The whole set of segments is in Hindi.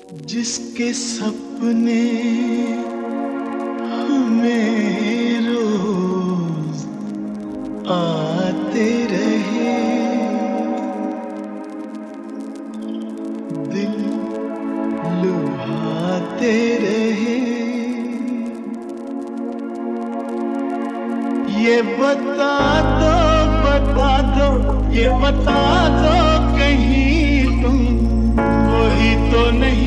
जिसके सपने हमें रोज आते रहे, दिल लुभाते रहे। ये बता दो, ये बता दो कहीं तुम वही तो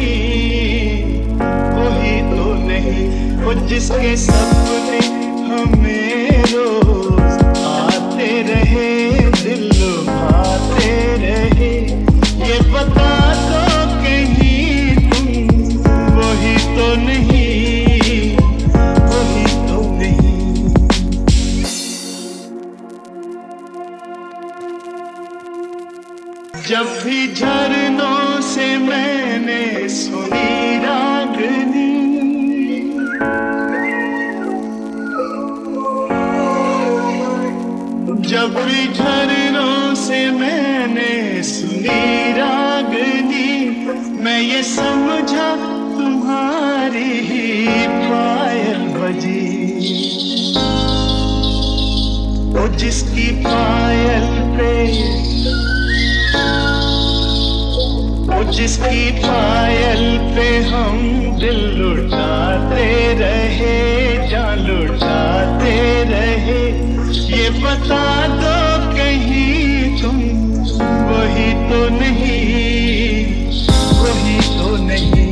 नहीं, वो जिसके सपने हमें रोज आते रहे, दिल लुभाते रहे। ये बता दो कहीं तुम वही तो नहीं, वही तो नहीं। जब भी झरनों से मैंने सुनी रागनी, जब भी झरनों से मैंने सुनी रागनी, मैं ये समझा तुम्हारी ही पायल बजी। वो जिसकी पायल पे, वो जिसकी पायल पे हम दिल लुटाते रहे, जान लुटाते रहे। ये बता दो कहीं तुम वही तो नहीं, वही तो नहीं।